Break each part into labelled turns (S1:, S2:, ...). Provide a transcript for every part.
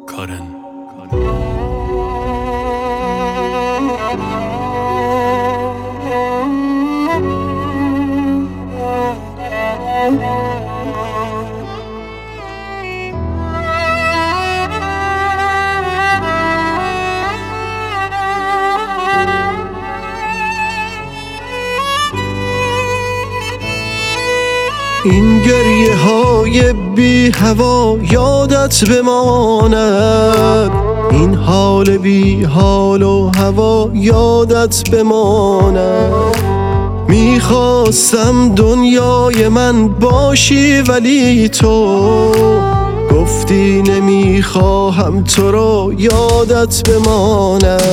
S1: کارن.
S2: این گریه های بی هوا یادت بماند، این حال بی حال و هوا یادت بماند. میخواستم دنیای من باشی ولی تو گفتی نمیخواهم تو رو یادت بماند.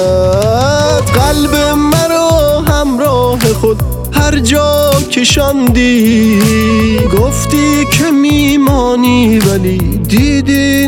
S2: قلب مرا همراه خود هر جا کشاندی، گفتی که میمانی ولی دیدی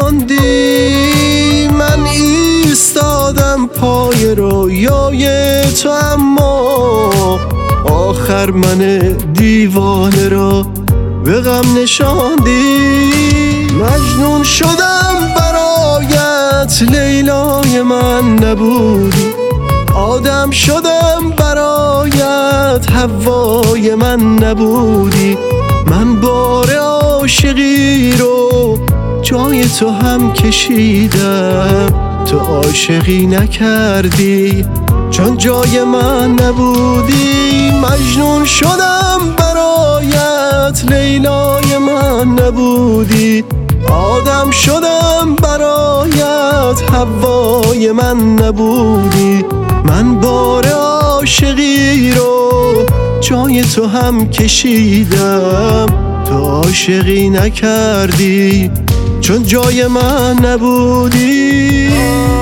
S2: نماندی. من ایستادم پای رویای تو اما آخر من دیوانه را به غم نشاندی. مجنون شدم برایت لیلای من نبودی، آدم شدم برایت حوای من نبودی. من بار عاشقی رو جای تو هم کشیدم، تو عاشقی نکردی چون جای من نبودی. مجنون شدم برایت لیلای من نبودی، آدم شدم برایت حوای من نبودی. من بار عاشقی رو جای تو هم کشیدم، تو عاشقی نکردی چون جای من نبودی.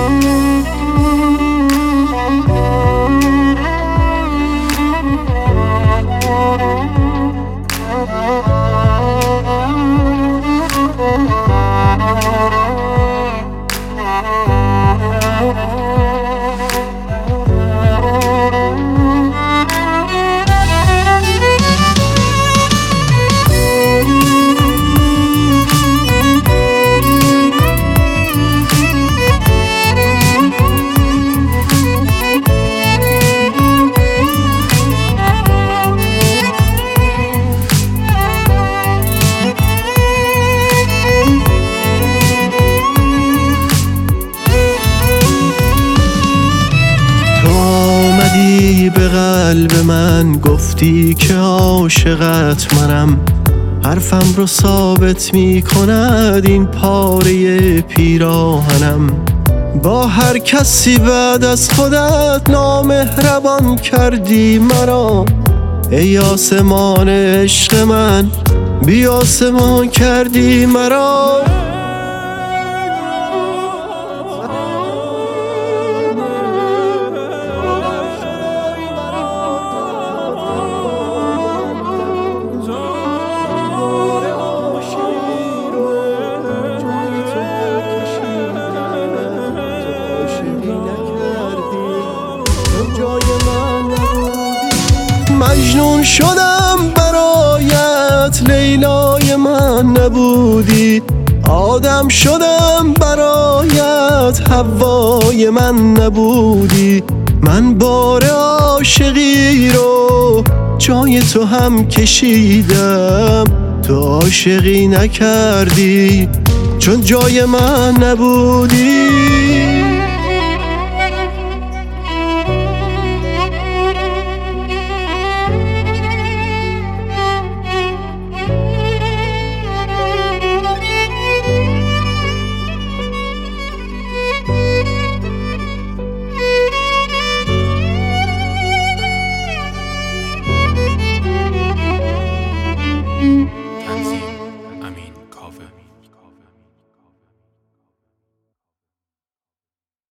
S2: به قلب من گفتی که عاشقت منم، حرفم رو ثابت می کند این پاره پیراهنم. با هر کسی بعد از خودت نامهربان کردی مرا، ای آسمان عشق من بی آسمان کردی مرا. مجنون شدم برایت لیلای من نبودی، آدم شدم برایت حوای من نبودی. من بار عاشقی رو جای تو هم کشیدم، تو عاشقی نکردی چون جای من نبودی.